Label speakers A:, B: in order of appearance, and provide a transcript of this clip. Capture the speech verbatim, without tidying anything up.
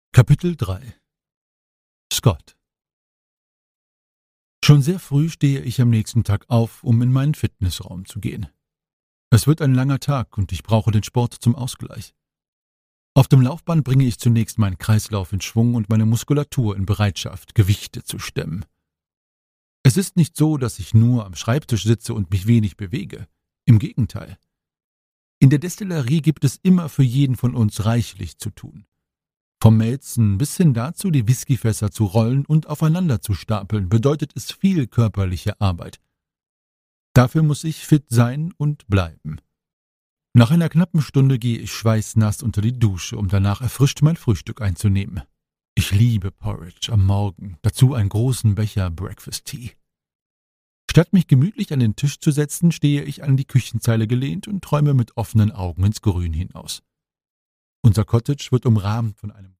A: Kapitel drei. Scott. Schon sehr früh stehe ich am nächsten Tag auf, um in meinen Fitnessraum zu gehen. Es wird ein langer Tag und ich brauche den Sport zum Ausgleich. Auf dem Laufband bringe ich zunächst meinen Kreislauf in Schwung und meine Muskulatur in Bereitschaft, Gewichte zu stemmen. Es ist nicht so, dass ich nur am Schreibtisch sitze und mich wenig bewege. Im Gegenteil. In der Destillerie gibt es immer für jeden von uns reichlich zu tun. Vom Melzen bis hin dazu, die Whiskyfässer zu rollen und aufeinander zu stapeln, bedeutet es viel körperliche Arbeit. Dafür muss ich fit sein und bleiben. Nach einer knappen Stunde gehe ich schweißnass unter die Dusche, um danach erfrischt mein Frühstück einzunehmen. Ich liebe Porridge am Morgen, dazu einen großen Becher Breakfast Tea. Statt mich gemütlich an den Tisch zu setzen, stehe ich an die Küchenzeile gelehnt und träume mit offenen Augen ins Grün hinaus. Unser Cottage wird umrahmt von einem